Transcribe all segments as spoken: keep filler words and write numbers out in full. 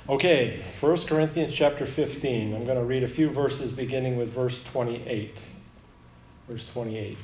Okay, First Corinthians chapter fifteen. I'm going to read a few verses beginning with verse twenty-eight. Verse twenty-eight.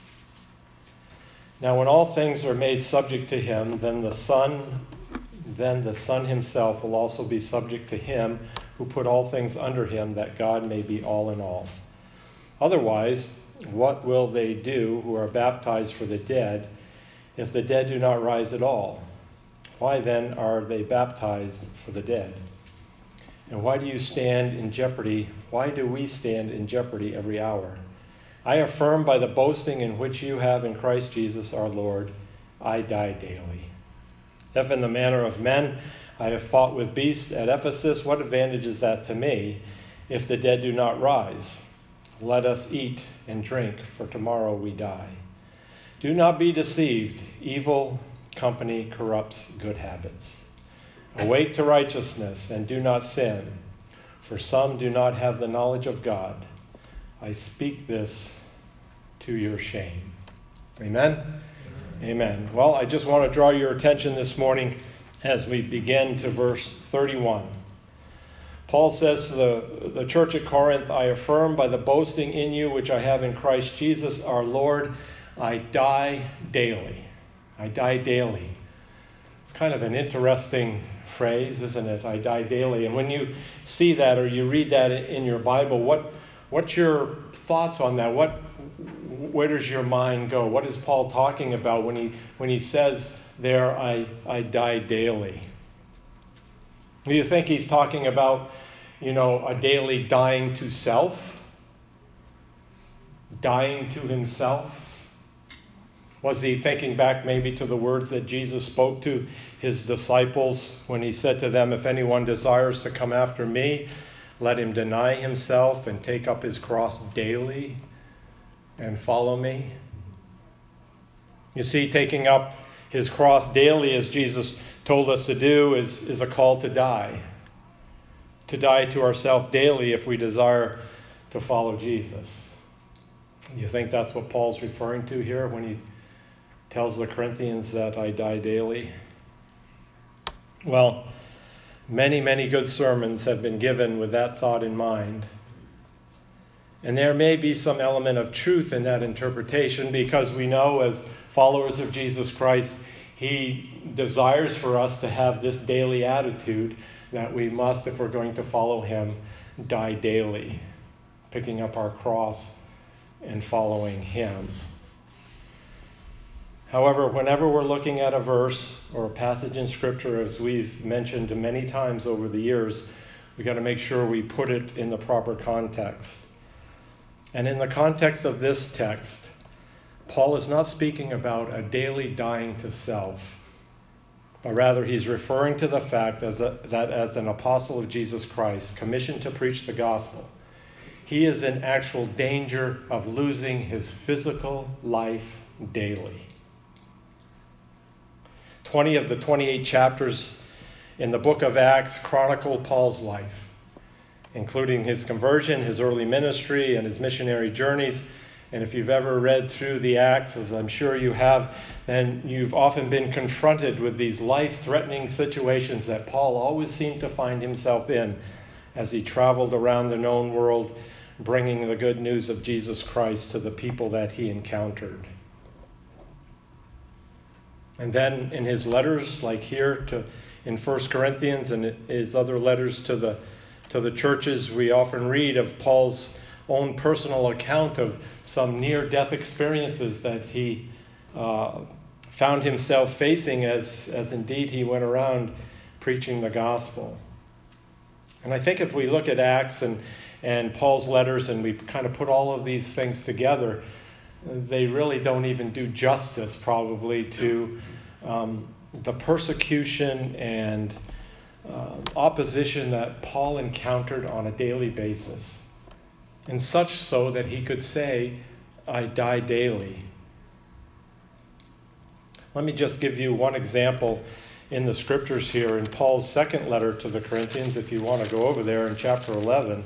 Now when all things are made subject to him, then the Son, then the Son himself will also be subject to him who put all things under him, that God may be all in all. Otherwise, what will they do who are baptized for the dead, if the dead do not rise at all? Why then are they baptized for the dead? And why do you stand in jeopardy? Why do we stand in jeopardy every hour? I affirm by the boasting in which you have in Christ Jesus our Lord, I die daily. If in the manner of men I have fought with beasts at Ephesus, what advantage is that to me, if the dead do not rise? Let us eat and drink, for tomorrow we die. Do not be deceived. Evil company corrupts good habits. Awake to righteousness and do not sin, for some do not have the knowledge of God. I speak this to your shame. Amen? Amen. Amen. Well, I just want to draw your attention this morning as we begin to verse thirty-one. Paul says to the, the church at Corinth, I affirm by the boasting in you which I have in Christ Jesus our Lord, I die daily. I die daily. It's kind of an interesting phrase, isn't it? I die daily. And when you see that or you read that in your Bible, what what's your thoughts on that? What where does your mind go? What is Paul talking about when he when he says there, I, I die daily? Do you think he's talking about, you know, a daily dying to self? Dying to himself? Was he thinking back maybe to the words that Jesus spoke to his disciples when he said to them, if anyone desires to come after me, let him deny himself and take up his cross daily and follow me? You see, taking up his cross daily, as Jesus told us to do, is, is a call to die. To die to ourselves daily if we desire to follow Jesus. You think that's what Paul's referring to here when he tells the Corinthians that I die daily? Well, many, many good sermons have been given with that thought in mind. And there may be some element of truth in that interpretation, because we know as followers of Jesus Christ, he desires for us to have this daily attitude that we must, if we're going to follow him, die daily, picking up our cross and following him. However, whenever we're looking at a verse or a passage in Scripture, as we've mentioned many times over the years, we've got to make sure we put it in the proper context. And in the context of this text, Paul is not speaking about a daily dying to self, but rather he's referring to the fact as a, that as an apostle of Jesus Christ, commissioned to preach the gospel, he is in actual danger of losing his physical life daily. twenty of the twenty-eight chapters in the book of Acts chronicle Paul's life, including his conversion, his early ministry, and his missionary journeys. And if you've ever read through the Acts, as I'm sure you have, then you've often been confronted with these life-threatening situations that Paul always seemed to find himself in as he traveled around the known world, bringing the good news of Jesus Christ to the people that he encountered. And then in his letters, like here to in First Corinthians and his other letters to the to the churches, we often read of Paul's own personal account of some near-death experiences that he uh, found himself facing as, as indeed he went around preaching the gospel. And I think if we look at Acts and, and Paul's letters and we kind of put all of these things together, they really don't even do justice probably to um, the persecution and uh, opposition that Paul encountered on a daily basis. And such so that he could say, I die daily. Let me just give you one example in the scriptures here in Paul's second letter to the Corinthians, if you want to go over there in chapter eleven.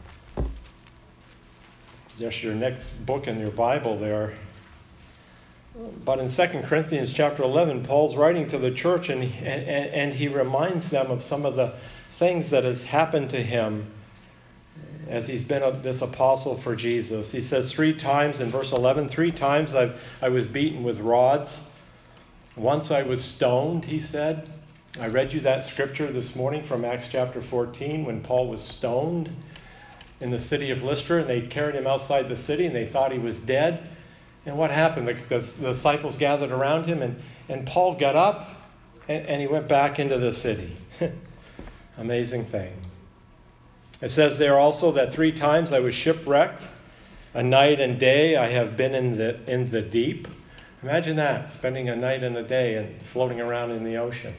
Just your next book in your Bible there. But in Second Corinthians chapter eleven, Paul's writing to the church and, and, and he reminds them of some of the things that has happened to him as he's been a, this apostle for Jesus. He says three times in verse eleven, three times I've, I was beaten with rods. Once I was stoned, he said. I read you that scripture this morning from Acts chapter fourteen when Paul was stoned in the city of Lystra, and they carried him outside the city and they thought he was dead. And what happened? The, the, the disciples gathered around him, and, and Paul got up and, and he went back into the city. Amazing thing. It says there also that three times I was shipwrecked. A night and day I have been in the in the deep. Imagine that, spending a night and a day and floating around in the ocean.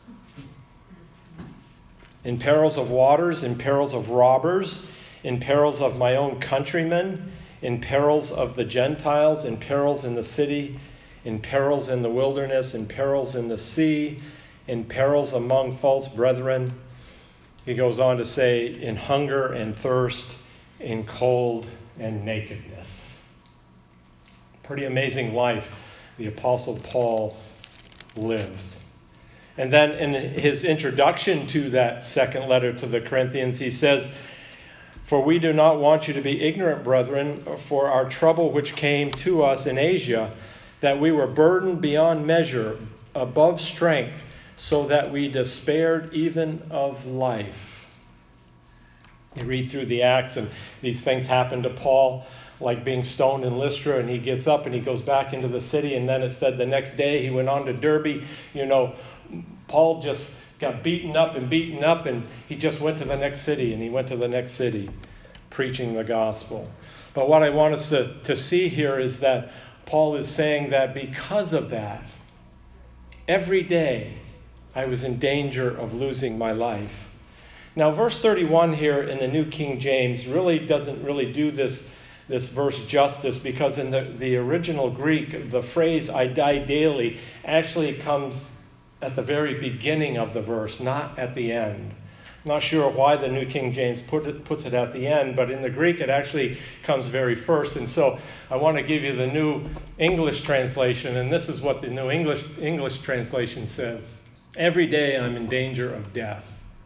In perils of waters, in perils of robbers, in perils of my own countrymen, in perils of the Gentiles, in perils in the city, in perils in the wilderness, in perils in the sea, in perils among false brethren. He goes on to say, in hunger and thirst, in cold and nakedness. Pretty amazing life the Apostle Paul lived. And then in his introduction to that second letter to the Corinthians, he says, for we do not want you to be ignorant, brethren, for our trouble which came to us in Asia, that we were burdened beyond measure, above strength, so that we despaired even of life. You read through the Acts, and these things happen to Paul, like being stoned in Lystra, and he gets up and he goes back into the city, and then it said the next day he went on to Derbe. You know, Paul just got beaten up and beaten up, and he just went to the next city, and he went to the next city preaching the gospel. But what I want us to, to see here is that Paul is saying that because of that, every day I was in danger of losing my life. Now, verse thirty-one here in the New King James really doesn't really do this, this verse justice, because in the, the original Greek, the phrase I die daily actually comes at the very beginning of the verse, not at the end. I'm not sure why the New King James put it, puts it at the end, but in the Greek it actually comes very first. And so I want to give you the New English translation, and this is what the New English English translation says. Every day I'm in danger of death.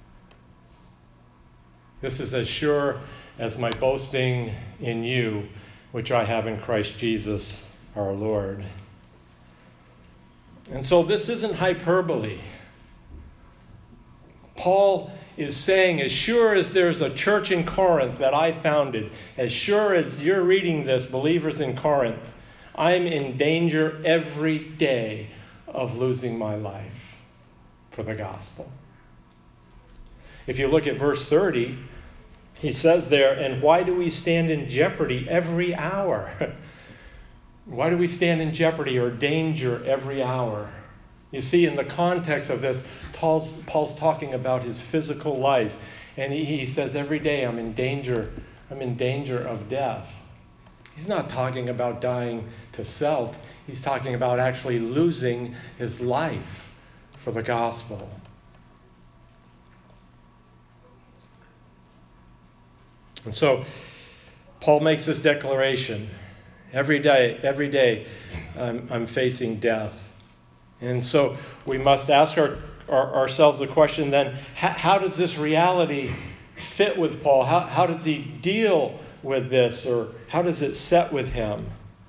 This is as sure as my boasting in you, which I have in Christ Jesus our Lord. And so this isn't hyperbole. Paul is saying, as sure as there's a church in Corinth that I founded, as sure as you're reading this, believers in Corinth, I'm in danger every day of losing my life for the gospel. If you look at verse thirty, he says there, and why do we stand in jeopardy every hour? Why do we stand in jeopardy or danger every hour? You see, in the context of this, Paul's, Paul's talking about his physical life. And he, he says, every day I'm in danger. I'm in danger of death. He's not talking about dying to self. He's talking about actually losing his life for the gospel. And so Paul makes this declaration. Every day, every day I'm, I'm facing death. And so we must ask our, our, ourselves the question then, how, how does this reality fit with Paul? How, how does he deal with this, or how does it set with him?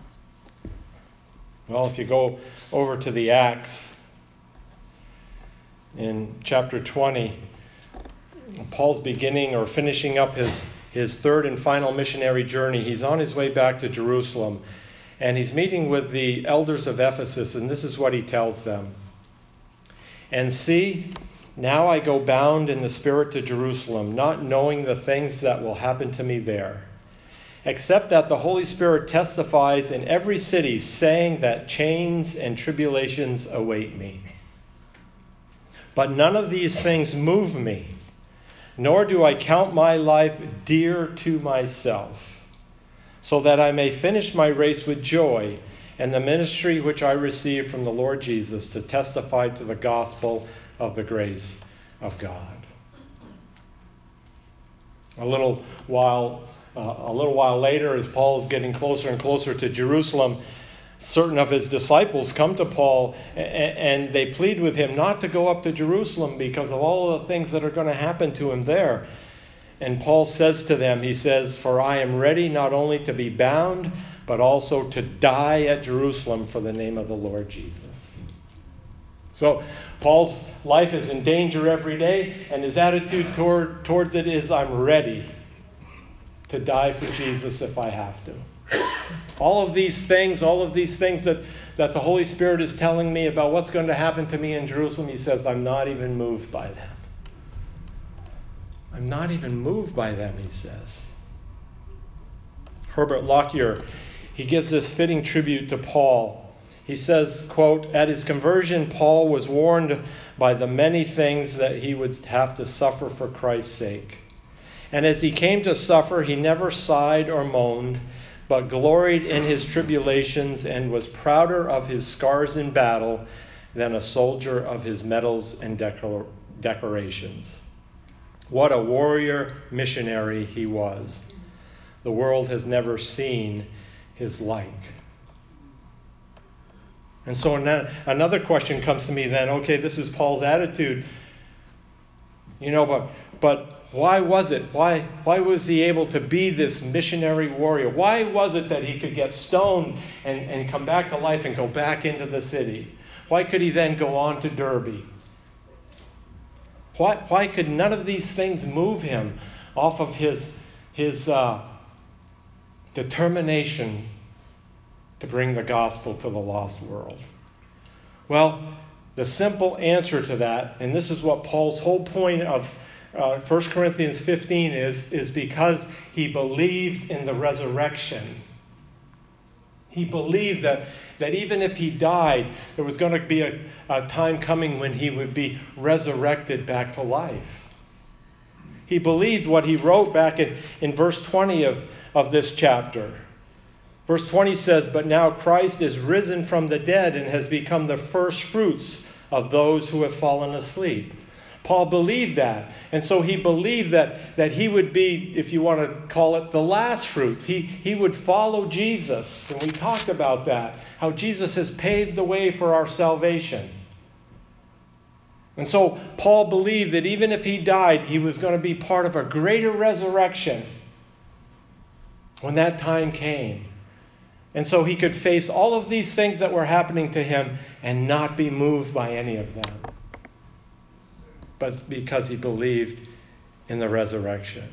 Well, if you go over to the Acts in chapter twenty, Paul's beginning or finishing up his, his third and final missionary journey. He's on his way back to Jerusalem. And he's meeting with the elders of Ephesus, and this is what he tells them. And see, now I go bound in the Spirit to Jerusalem, not knowing the things that will happen to me there, except that the Holy Spirit testifies in every city, saying that chains and tribulations await me. But none of these things move me, nor do I count my life dear to myself, so that I may finish my race with joy and the ministry which I received from the Lord Jesus to testify to the gospel of the grace of God. A little while, uh, a little while later, as Paul is getting closer and closer to Jerusalem, certain of his disciples come to Paul and they plead with him not to go up to Jerusalem because of all the things that are going to happen to him there. And Paul says to them, he says, "For I am ready not only to be bound, but also to die at Jerusalem for the name of the Lord Jesus." So Paul's life is in danger every day, and his attitude toward, towards it is, "I'm ready to die for Jesus if I have to." All of these things, all of these things that, that the Holy Spirit is telling me about what's going to happen to me in Jerusalem, he says, I'm not even moved by them. I'm not even moved by them, he says. Herbert Lockyer, he gives this fitting tribute to Paul. He says, quote, "At his conversion, Paul was warned by the many things that he would have to suffer for Christ's sake. And as he came to suffer, he never sighed or moaned, but gloried in his tribulations and was prouder of his scars in battle than a soldier of his medals and decor- decorations. What a warrior missionary he was. The world has never seen his like." And so another question comes to me then, okay, this is Paul's attitude. You know, but but why was it? Why why was he able to be this missionary warrior? Why was it that he could get stoned and, and come back to life and go back into the city? Why could he then go on to Derbe? Why why could none of these things move him off of his his uh, determination to bring the gospel to the lost world? Well, the simple answer to that, and this is what Paul's whole point of uh, First Corinthians fifteen is, is because he believed in the resurrection. He believed that, that even if he died, there was going to be a, a time coming when he would be resurrected back to life. He believed what he wrote back in, in verse twenty of, of this chapter. Verse twenty says, "But now Christ is risen from the dead and has become the first fruits of those who have fallen asleep." Paul believed that. And so he believed that, that he would be, if you want to call it, the last fruits. He, he would follow Jesus. And we talked about that, how Jesus has paved the way for our salvation. And so Paul believed that even if he died, he was going to be part of a greater resurrection when that time came. And so he could face all of these things that were happening to him and not be moved by any of them. But because he believed in the resurrection.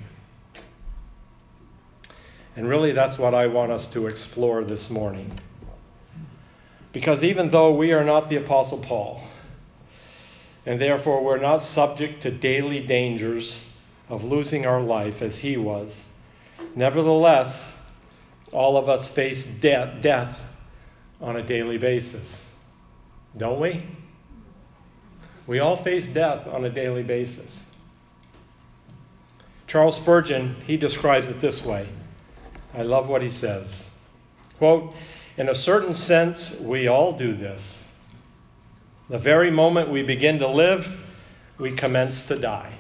And really that's what I want us to explore this morning. Because even though we are not the Apostle Paul, and therefore we're not subject to daily dangers of losing our life as he was, nevertheless, all of us face death, death on a daily basis. Don't we? We all face death on a daily basis. Charles Spurgeon, he describes it this way. I love what he says. Quote, "In a certain sense, we all do this. The very moment we begin to live, we commence to die.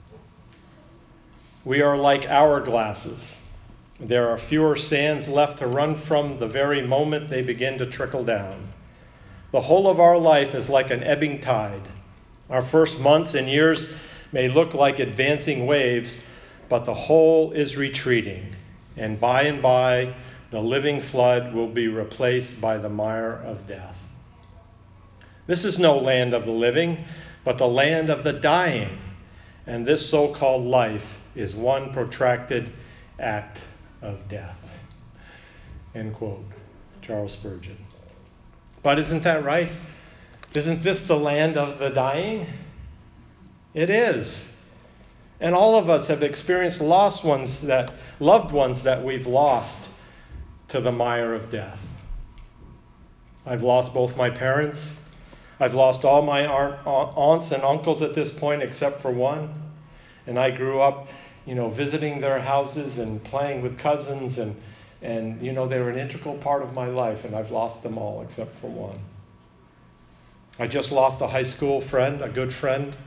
We are like hourglasses. There are fewer sands left to run from the very moment they begin to trickle down. The whole of our life is like an ebbing tide. Our first months and years may look like advancing waves, but the whole is retreating, and by and by the living flood will be replaced by the mire of death. This is no land of the living, but the land of the dying, and this so-called life is one protracted act of death." End quote. Charles Spurgeon. But isn't that right? Isn't this the land of the dying? It is. And all of us have experienced lost ones that, loved ones that we've lost to the mire of death. I've lost both my parents. I've lost all my aunts and uncles at this point except for one. And I grew up, you know, visiting their houses and playing with cousins. And, and you know, they were an integral part of my life. And I've lost them all except for one. I just lost a high school friend, a good friend,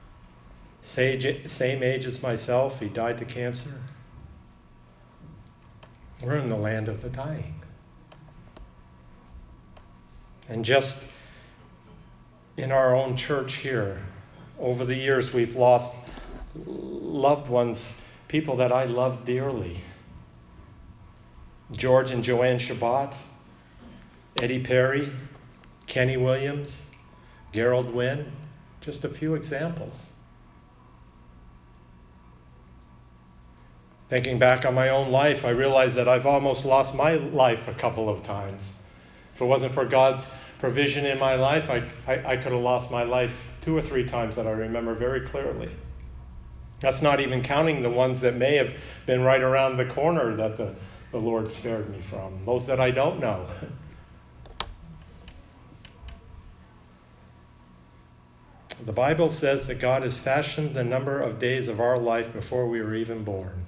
same age as myself. He died to cancer. We're in the land of the dying. And just in our own church here, over the years we've lost loved ones, people that I love dearly. George and Joanne Shabbat, Eddie Perry, Kenny Williams, Gerald Wynn, just a few examples. Thinking back on my own life, I realized that I've almost lost my life a couple of times. If it wasn't for God's provision in my life, I, I, I could have lost my life two or three times that I remember very clearly. That's not even counting the ones that may have been right around the corner that the, the Lord spared me from, those that I don't know. The Bible says that God has fashioned the number of days of our life before we were even born.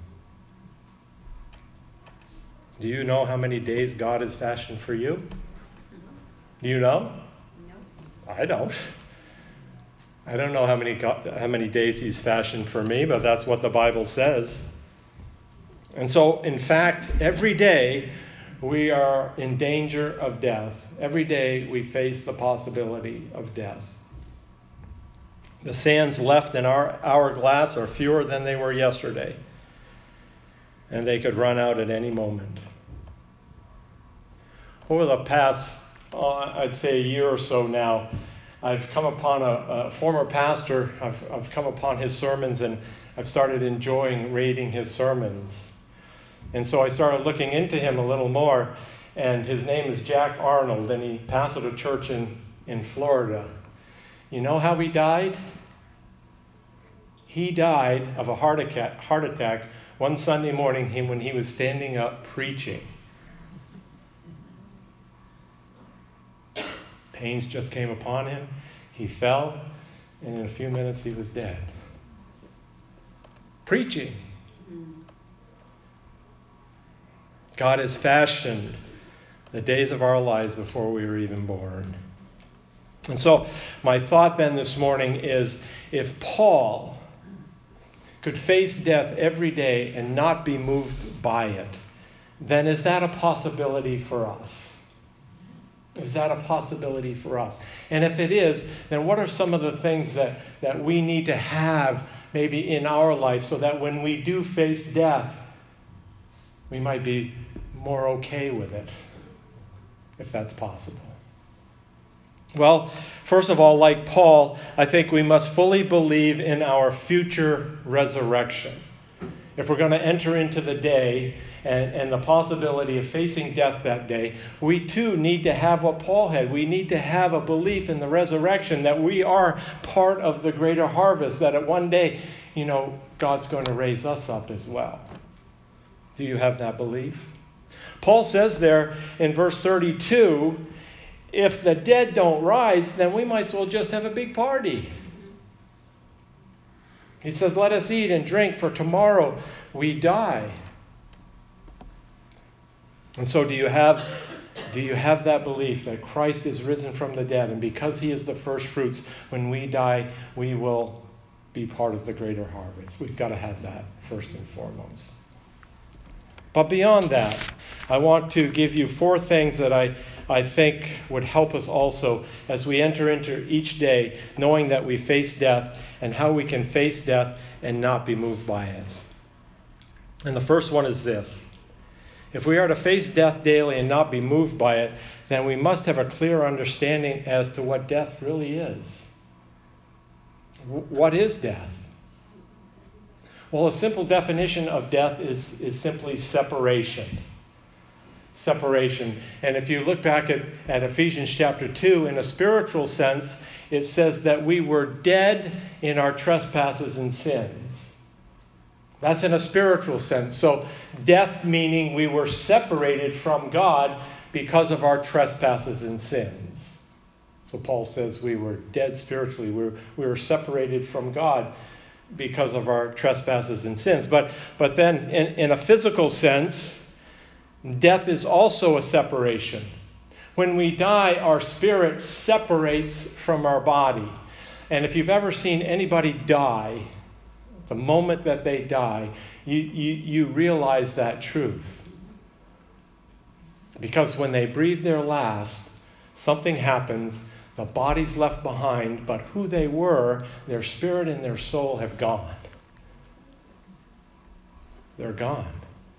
Do you know how many days God has fashioned for you? Do you know? No. I don't. I don't know how many how many days He's fashioned for me, but that's what the Bible says. And so, in fact, every day we are in danger of death. Every day we face the possibility of death. The sands left in our hourglass are fewer than they were yesterday, and they could run out at any moment. Over the past, uh, I'd say a year or so now, I've come upon a, a former pastor. I've, I've come upon his sermons, and I've started enjoying reading his sermons. And so I started looking into him a little more, and his name is Jack Arnold, and he pastored a church in, in Florida. You know how he died? He died of a heart attack, heart attack one Sunday morning when he was standing up preaching. Pains just came upon him. He fell, and in a few minutes he was dead. Preaching. God has fashioned the days of our lives before we were even born. And so my thought then this morning is, if Paul could face death every day and not be moved by it, then is that a possibility for us? Is that a possibility for us? And if it is, then what are some of the things that, that we need to have maybe in our life so that when we do face death, we might be more okay with it, if that's possible? Well, first of all, like Paul, I think we must fully believe in our future resurrection. If we're going to enter into the day and, and the possibility of facing death that day, we too need to have what Paul had. We need to have a belief in the resurrection, that we are part of the greater harvest, that at one day, you know, God's going to raise us up as well. Do you have that belief? Paul says there in verse thirty-two, if the dead don't rise, then we might as well just have a big party. He says, let us eat and drink, for tomorrow we die. And so do you have, do you have that belief that Christ is risen from the dead, and because He is the first fruits, when we die, we will be part of the greater harvest? We've got to have that first and foremost. But beyond that, I want to give you four things that I, I think would help us also as we enter into each day, knowing that we face death, and how we can face death and not be moved by it. And the first one is this. If we are to face death daily and not be moved by it, then we must have a clear understanding as to what death really is. W- what is death? Well, a simple definition of death is, is simply separation. Separation. And if you look back at, at Ephesians chapter two, in a spiritual sense, it says that we were dead in our trespasses and sins. That's in a spiritual sense. So death meaning we were separated from God because of our trespasses and sins. So Paul says we were dead spiritually. We were, we were separated from God because of our trespasses and sins. But, but then in, in a physical sense, death is also a separation. When we die, our spirit separates from our body. And if you've ever seen anybody die, the moment that they die, you, you, you realize that truth. Because when they breathe their last, something happens. The body's left behind, but who they were, their spirit and their soul have gone. They're gone.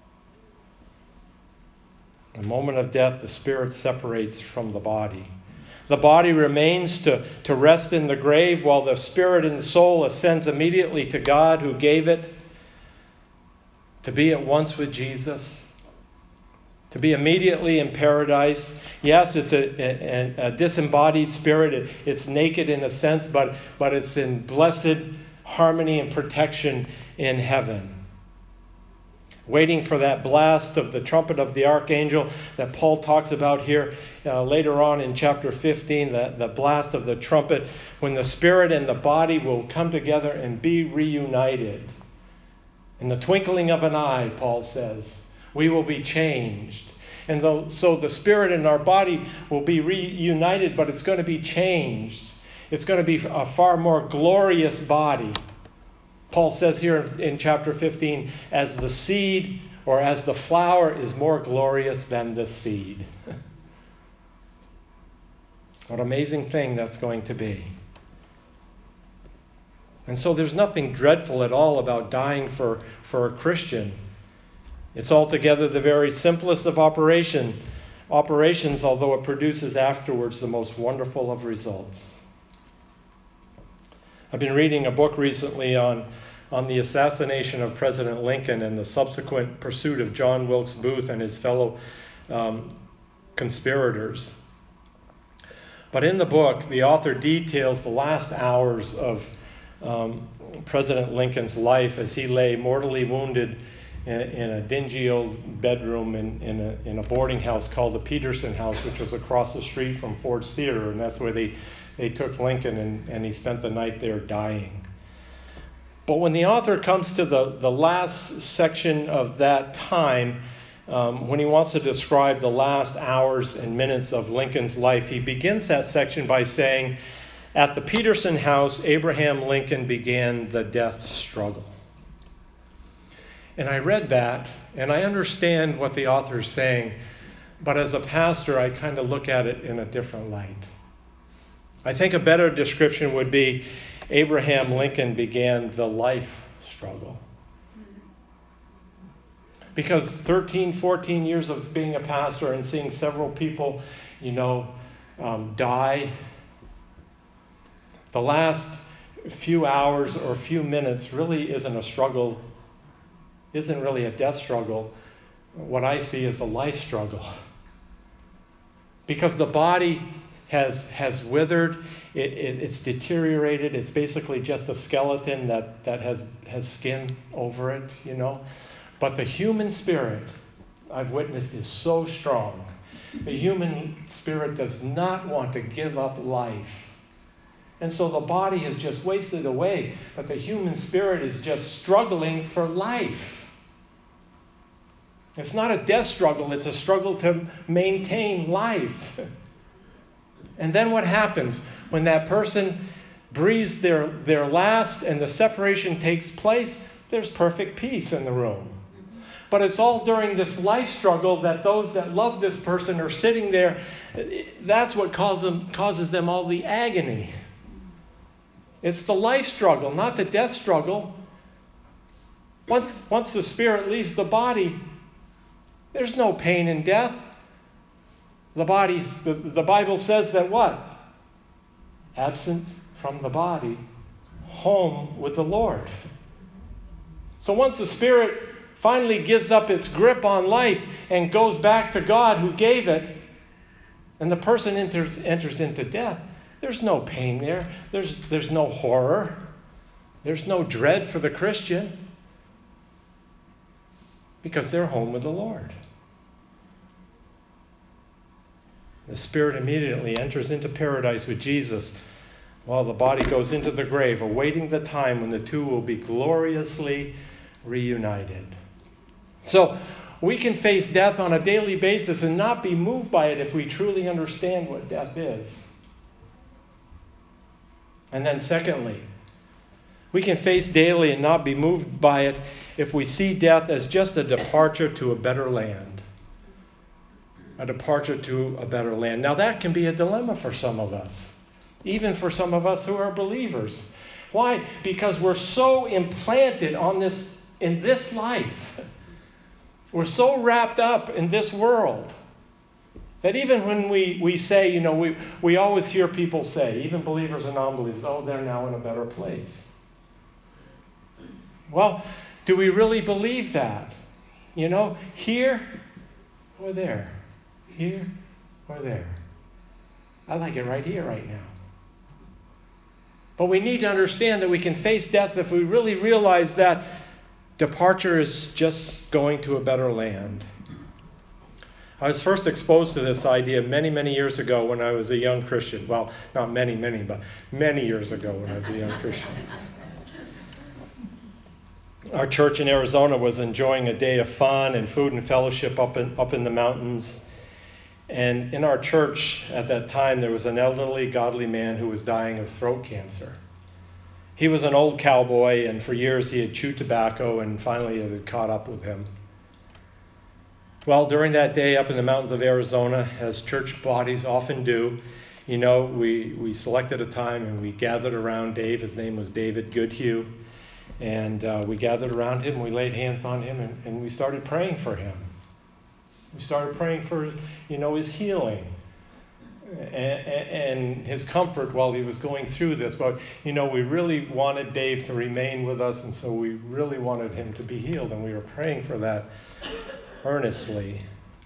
The moment of death, the spirit separates from the body. The body remains to, to rest in the grave, while the spirit and soul ascends immediately to God who gave it, to be at once with Jesus, to be immediately in paradise. Yes, it's a, a, a disembodied spirit. It, it's naked in a sense, but, but it's in blessed harmony and protection in heaven. Waiting for that blast of the trumpet of the archangel that Paul talks about here uh, later on in chapter fifteen, the, the blast of the trumpet, when the spirit and the body will come together and be reunited. In the twinkling of an eye, Paul says, we will be changed. And though, so the spirit and our body will be reunited, but it's going to be changed. It's going to be a far more glorious body. Paul says here in chapter fifteen, as the seed or as the flower is more glorious than the seed. What an amazing thing that's going to be. And so there's nothing dreadful at all about dying for, for a Christian. It's altogether the very simplest of operation, operations, although it produces afterwards the most wonderful of results. I've been reading a book recently on, on the assassination of President Lincoln and the subsequent pursuit of John Wilkes Booth and his fellow um, conspirators. But in the book, the author details the last hours of um, President Lincoln's life as he lay mortally wounded in, in a dingy old bedroom in, in, a, in a boarding house called the Peterson House, which was across the street from Ford's Theater, and that's where they They took Lincoln, and, and he spent the night there dying. But when the author comes to the, the last section of that time, um, when he wants to describe the last hours and minutes of Lincoln's life, he begins that section by saying, at the Peterson House, Abraham Lincoln began the death struggle. And I read that, and I understand what the author is saying, but as a pastor, I kind of look at it in a different light. I think a better description would be Abraham Lincoln began the life struggle. Because thirteen, fourteen years of being a pastor and seeing several people, you know, um, die, the last few hours or few minutes really isn't a struggle, isn't really a death struggle. What I see is a life struggle. Because the body has has withered, it, it, it's deteriorated, it's basically just a skeleton that, that has, has skin over it, you know. But the human spirit, I've witnessed, is so strong. The human spirit does not want to give up life. And so the body has just wasted away, but the human spirit is just struggling for life. It's not a death struggle, it's a struggle to maintain life. And then what happens when that person breathes their, their last and the separation takes place? There's perfect peace in the room. But it's all during this life struggle that those that love this person are sitting there. That's what causes them, causes them all the agony. It's the life struggle, not the death struggle. Once, once the spirit leaves the body, there's no pain in death. The body's, the, the Bible says that what? Absent from the body, home with the Lord. So once the spirit finally gives up its grip on life and goes back to God who gave it, and the person enters, enters into death, there's no pain there. There's, there's no horror. There's no dread for the Christian, because they're home with the Lord. The spirit immediately enters into paradise with Jesus, while the body goes into the grave, awaiting the time when the two will be gloriously reunited. So we can face death on a daily basis and not be moved by it if we truly understand what death is. And then secondly, we can face daily and not be moved by it if we see death as just a departure to a better land. a departure to a better land. Now that can be a dilemma for some of us, even for some of us who are believers. Why? Because we're so implanted on this in this life. We're so wrapped up in this world that even when we, we say, you know, we, we always hear people say, even believers and non-believers, oh, they're now in a better place. Well, do we really believe that? You know, here or there? Here or there? I like it right here, right now. But we need to understand that we can face death if we really realize that departure is just going to a better land. I was first exposed to this idea many, many years ago when I was a young Christian. Well, not many, many, but many years ago when I was a young Christian. Our church in Arizona was enjoying a day of fun and food and fellowship up in, up in the mountains. And in our church at that time, there was an elderly, godly man who was dying of throat cancer. He was an old cowboy, and for years he had chewed tobacco, and finally it had caught up with him. Well, during that day up in the mountains of Arizona, as church bodies often do, you know, we, we selected a time and we gathered around Dave. His name was David Goodhue. And uh, we gathered around him, we laid hands on him, and, and we started praying for him. We started praying for, you know, his healing and, and his comfort while he was going through this. But, you know, we really wanted Dave to remain with us, and so we really wanted him to be healed, and we were praying for that earnestly.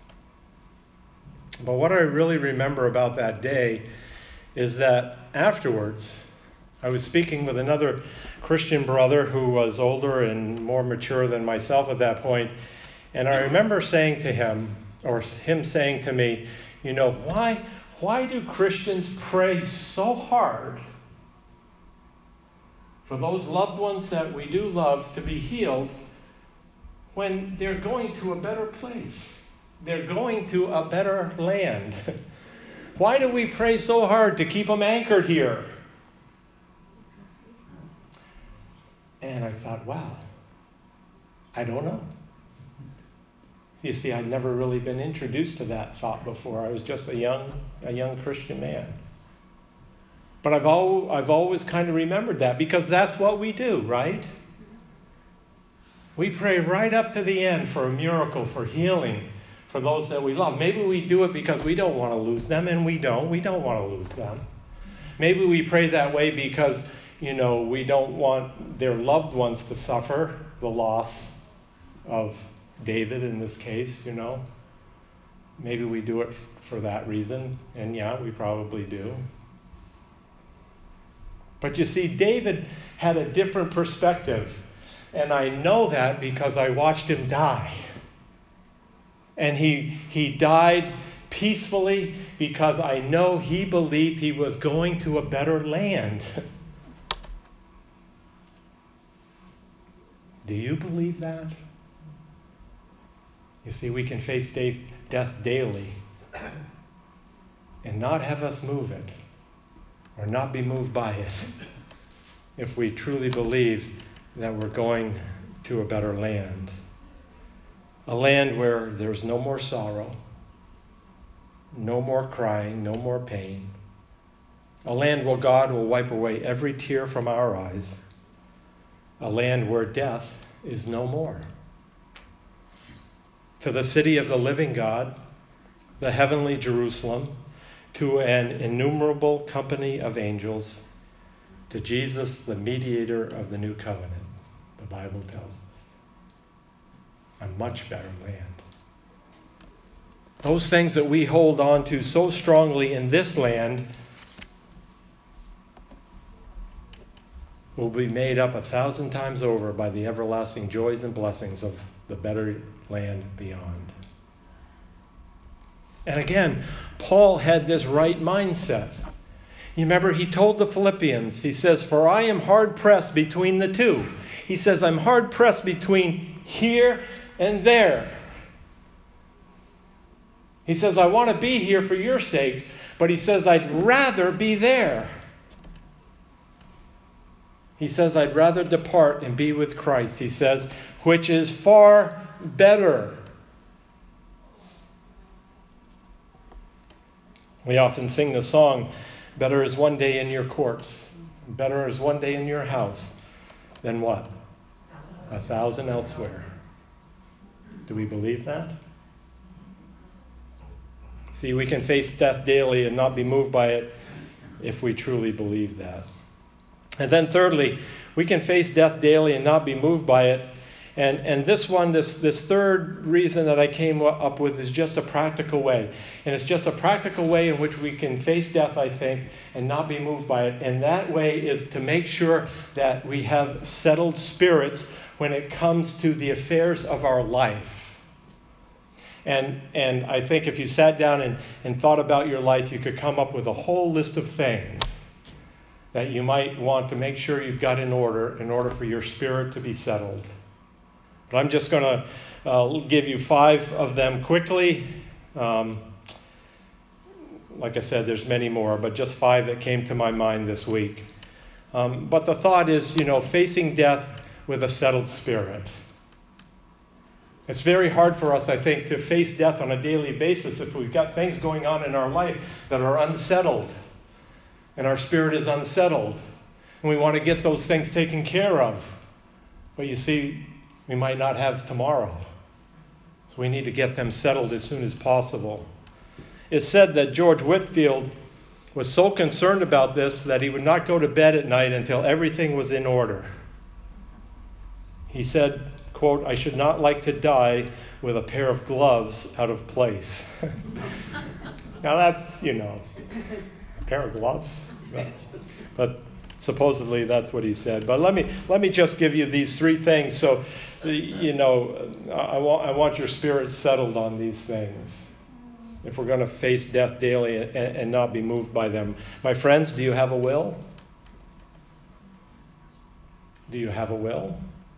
But what I really remember about that day is that afterwards, I was speaking with another Christian brother who was older and more mature than myself at that point, and I remember saying to him, or him saying to me, you know, why, why do Christians pray so hard for those loved ones that we do love to be healed when they're going to a better place? They're going to a better land. Why do we pray so hard to keep them anchored here? And I thought, wow, I don't know. You see, I'd never really been introduced to that thought before. I was just a young, a young Christian man. But I've al- I've always kind of remembered that because that's what we do, right? We pray right up to the end for a miracle, for healing, for those that we love. Maybe we do it because we don't want to lose them, and we don't. We don't want to lose them. Maybe we pray that way because, you know, we don't want their loved ones to suffer the loss of David in this case, you know. Maybe we do it for that reason, and yeah, we probably do. But you see, David had a different perspective, and I know that because I watched him die. And he he died peacefully because I know he believed he was going to a better land. Do you believe that? You see, we can face death daily and not have us move it or not be moved by it if we truly believe that we're going to a better land. A land where there's no more sorrow, no more crying, no more pain. A land where God will wipe away every tear from our eyes. A land where death is no more. To the city of the living God, the heavenly Jerusalem, to an innumerable company of angels, to Jesus, the mediator of the new covenant, the Bible tells us. A much better land. Those things that we hold on to so strongly in this land will be made up a thousand times over by the everlasting joys and blessings of the better land beyond. And again, Paul had this right mindset. You remember, he told the Philippians, he says, for I am hard pressed between the two. He says, I'm hard pressed between here and there. He says, I want to be here for your sake, but he says, I'd rather be there. He says, I'd rather depart and be with Christ. He says, which is far better. We often sing the song, better is one day in your courts, better is one day in your house than what? A thousand elsewhere. Do we believe that? See, we can face death daily and not be moved by it if we truly believe that. And then thirdly, we can face death daily and not be moved by it. And and this one, this, this third reason that I came up with is just a practical way. And it's just a practical way in which we can face death, I think, and not be moved by it. And that way is to make sure that we have settled spirits when it comes to the affairs of our life. And and I think if you sat down and, and thought about your life, you could come up with a whole list of things that you might want to make sure you've got in order in order for your spirit to be settled. But I'm just going to uh, give you five of them quickly. Um, like I said, there's many more, but just five that came to my mind this week. Um, but the thought is, you know, facing death with a settled spirit. It's very hard for us, I think, to face death on a daily basis if we've got things going on in our life that are unsettled. And our spirit is unsettled. And we want to get those things taken care of. But you see, we might not have tomorrow. So we need to get them settled as soon as possible. It's said that George Whitefield was so concerned about this that he would not go to bed at night until everything was in order. He said, quote, "I should not like to die with a pair of gloves out of place." Now that's, you know, a pair of gloves. But supposedly that's what he said. But let me let me just give you these three things. So, you know, I want I want your spirit settled on these things. If we're going to face death daily and, and not be moved by them. My friends, do you have a will? Do you have a will?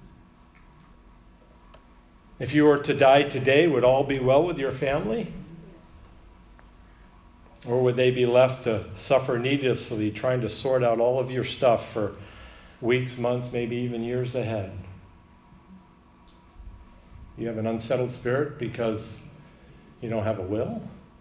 If you were to die today, would all be well with your family? Or would they be left to suffer needlessly trying to sort out all of your stuff for weeks, months, maybe even years ahead? You have an unsettled spirit because you don't have a will?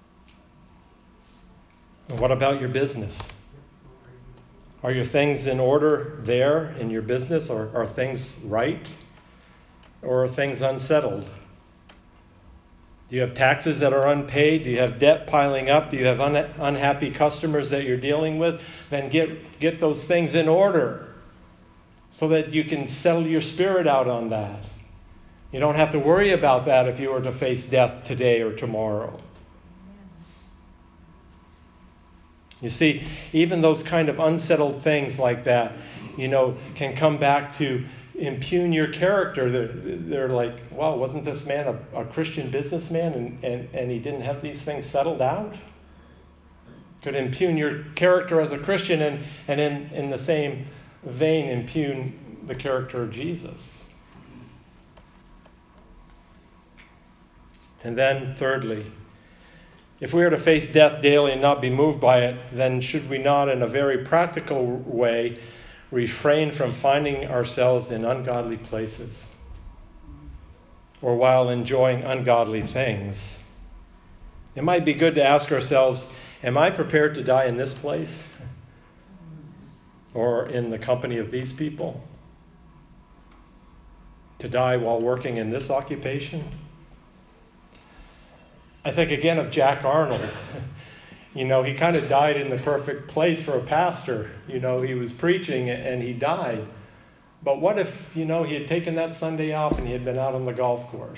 And what about your business? Are your things in order there in your business? Or are things right? Or are things unsettled? Do you have taxes that are unpaid? Do you have debt piling up? Do you have un- unhappy customers that you're dealing with? Then get, get those things in order so that you can settle your spirit out on that. You don't have to worry about that if you were to face death today or tomorrow. You see, even those kind of unsettled things like that, you know, can come back to impugn your character. They're, they're like, wow, wasn't this man a, a Christian businessman and, and, and he didn't have these things settled out? Could impugn your character as a Christian and, and in, in the same vein impugn the character of Jesus. And then thirdly, if we are to face death daily and not be moved by it, then should we not, in a very practical way, refrain from finding ourselves in ungodly places or while enjoying ungodly things? It might be good to ask ourselves, am I prepared to die in this place or in the company of these people? To die while working in this occupation? I think again of Jack Arnold. You know, he kind of died in the perfect place for a pastor. You know, he was preaching and he died. But what if, you know, he had taken that Sunday off and he had been out on the golf course?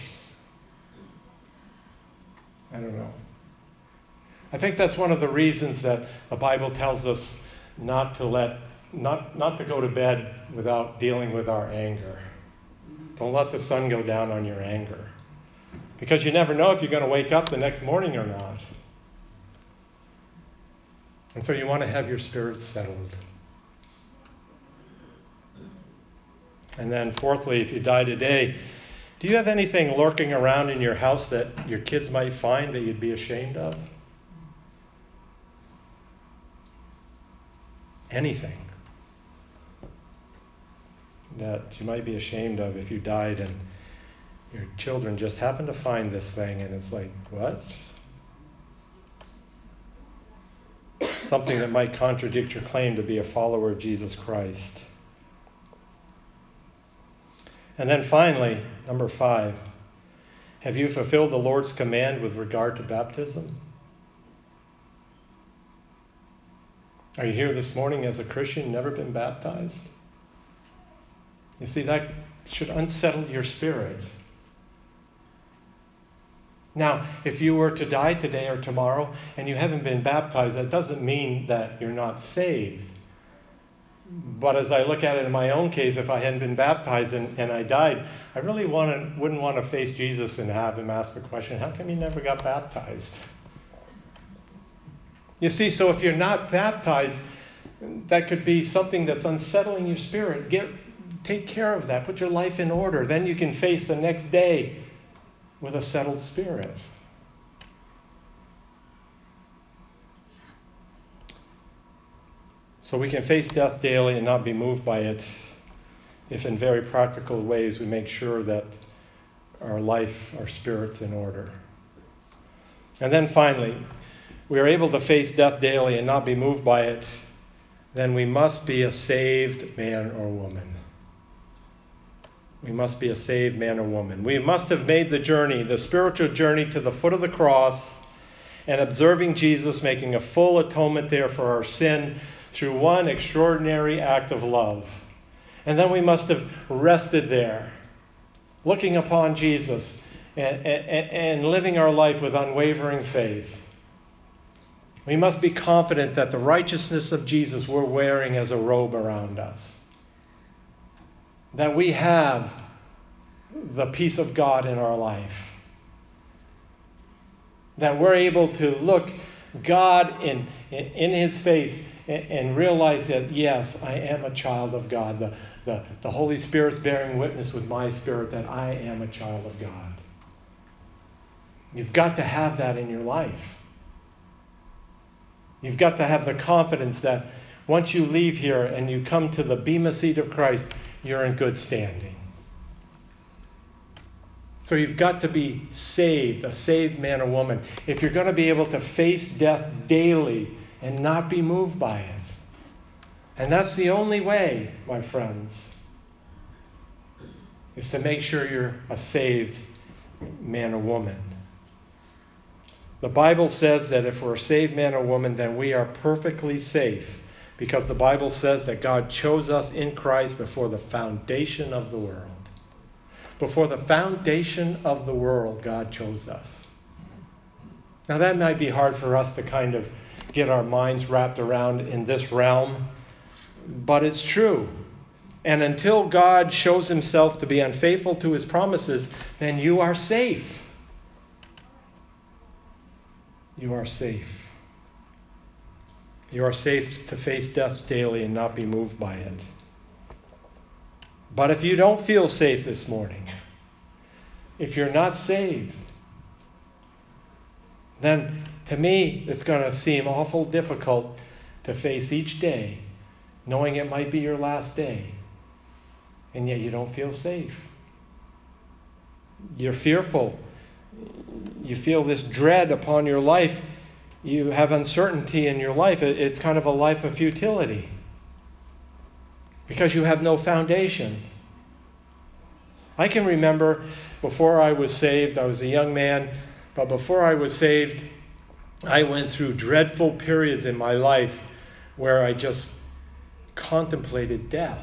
I don't know. I think that's one of the reasons that the Bible tells us not to let, not, not to go to bed without dealing with our anger. Don't let the sun go down on your anger. Because you never know if you're going to wake up the next morning or not. And so you want to have your spirit settled. And then fourthly, if you die today, do you have anything lurking around in your house that your kids might find that you'd be ashamed of? Anything that you might be ashamed of if you died and your children just happen to find this thing and it's like, what? something that might contradict your claim to be a follower of Jesus Christ. And then finally, number five, have you fulfilled the Lord's command with regard to baptism? Are you here this morning as a Christian, never been baptized? You see, that should unsettle your spirit. Now, if you were to die today or tomorrow and you haven't been baptized, that doesn't mean that you're not saved. But as I look at it in my own case, if I hadn't been baptized and, and I died, I really want wouldn't want to face Jesus and have him ask the question, how come you never got baptized? You see, so if you're not baptized, that could be something that's unsettling your spirit. Get, take care of that. Put your life in order. Then you can face the next day with a settled spirit. So we can face death daily and not be moved by it if in very practical ways we make sure that our life, our spirit's in order. And then finally, we are able to face death daily and not be moved by it, then we must be a saved man or woman. We must be a saved man or woman. We must have made the journey, the spiritual journey to the foot of the cross and observing Jesus making a full atonement there for our sin through one extraordinary act of love. And then we must have rested there, looking upon Jesus and, and, and living our life with unwavering faith. We must be confident that the righteousness of Jesus we're wearing as a robe around us. That we have the peace of God in our life. That we're able to look God in, in, in his face and, and realize that, yes, I am a child of God. The, the, the Holy Spirit's bearing witness with my spirit that I am a child of God. You've got to have that in your life. You've got to have the confidence that once you leave here and you come to the bema seat of Christ, you're in good standing. So you've got to be saved, a saved man or woman, if you're going to be able to face death daily and not be moved by it. And that's the only way, my friends, is to make sure you're a saved man or woman. The Bible says that if we're a saved man or woman, then we are perfectly safe, because the Bible says that God chose us in Christ before the foundation of the world. Before the foundation of the world, God chose us. Now that might be hard for us to kind of get our minds wrapped around in this realm, but it's true. And until God shows himself to be unfaithful to his promises, then you are safe. You are safe. You are safe to face death daily and not be moved by it. But if you don't feel safe this morning, if you're not saved, then to me it's going to seem awful difficult to face each day knowing it might be your last day, and yet you don't feel safe. You're fearful. You feel this dread upon your life. You have uncertainty in your life. It's kind of a life of futility because you have no foundation. I can remember before I was saved, I was a young man, but before I was saved, I went through dreadful periods in my life where I just contemplated death.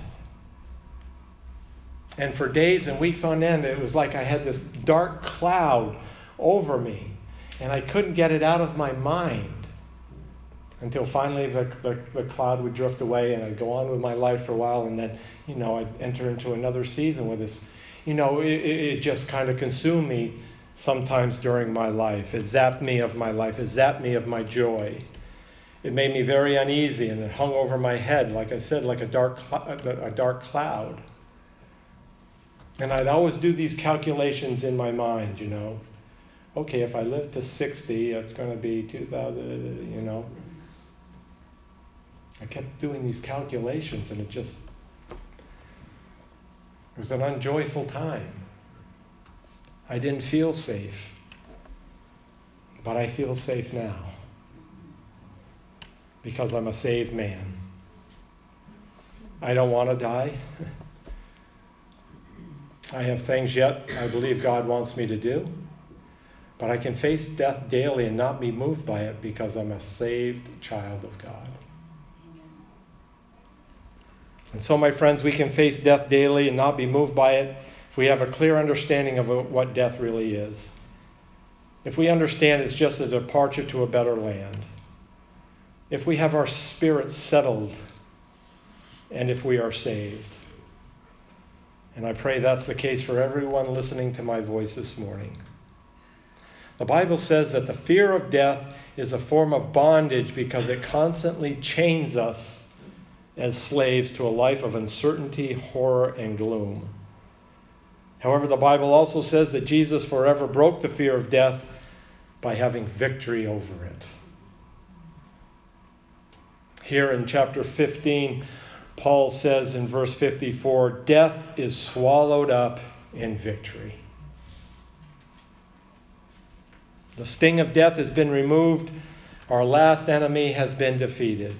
And for days and weeks on end, it was like I had this dark cloud over me, and I couldn't get it out of my mind until finally the, the, the cloud would drift away, and I'd go on with my life for a while, and then, you know, I'd enter into another season with this. You know, it, it just kind of consumed me sometimes during my life. It zapped me of my life. It zapped me of my joy. It made me very uneasy, and it hung over my head, like I said, like a dark, a dark cloud. And I'd always do these calculations in my mind, you know. Okay, if I live to sixty, it's going to be two thousand, you know. I kept doing these calculations, and it just, it was an unjoyful time. I didn't feel safe, but I feel safe now. because I'm a saved man. I don't want to die. I have things yet I believe God wants me to do. But I can face death daily and not be moved by it because I'm a saved child of God. And so, my friends, we can face death daily and not be moved by it if we have a clear understanding of what death really is. If we understand it's just a departure to a better land. If we have our spirits settled, and if we are saved. And I pray that's the case for everyone listening to my voice this morning. The Bible says that the fear of death is a form of bondage because it constantly chains us as slaves to a life of uncertainty, horror, and gloom. However, the Bible also says that Jesus forever broke the fear of death by having victory over it. Here in chapter fifteen, Paul says in verse fifty-four, death is swallowed up in victory. The sting of death has been removed. Our last enemy has been defeated.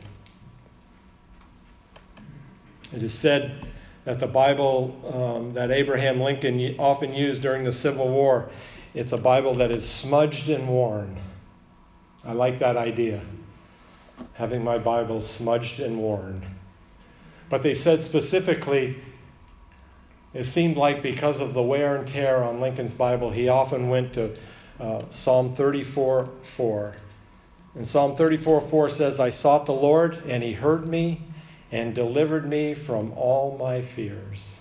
It is said that the Bible um, that Abraham Lincoln often used during the Civil War, it's a Bible that is smudged and worn. I like that idea, having my Bible smudged and worn. But they said specifically, it seemed like because of the wear and tear on Lincoln's Bible, he often went to uh, Psalm thirty-four four. And Psalm thirty-four four says, I sought the Lord, and he heard me and delivered me from all my fears.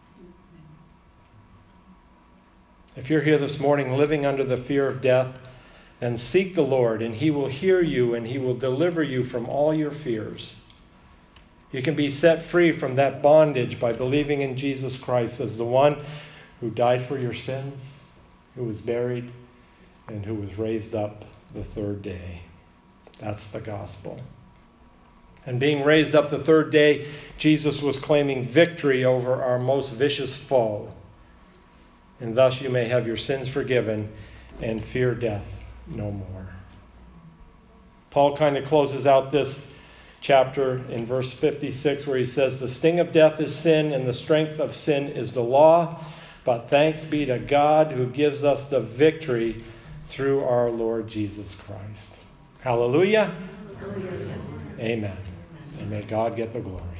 If you're here this morning living under the fear of death, then seek the Lord, and he will hear you, and he will deliver you from all your fears. You can be set free from that bondage by believing in Jesus Christ as the one who died for your sins, who was buried, and who was raised up the third day. That's the gospel. And being raised up the third day, Jesus was claiming victory over our most vicious foe. And thus you may have your sins forgiven and fear death no more. Paul kind of closes out this chapter in verse fifty-six where he says, the sting of death is sin, and the strength of sin is the law. But thanks be to God who gives us the victory through our Lord Jesus Christ. Hallelujah. Hallelujah. Amen. And may God get the glory.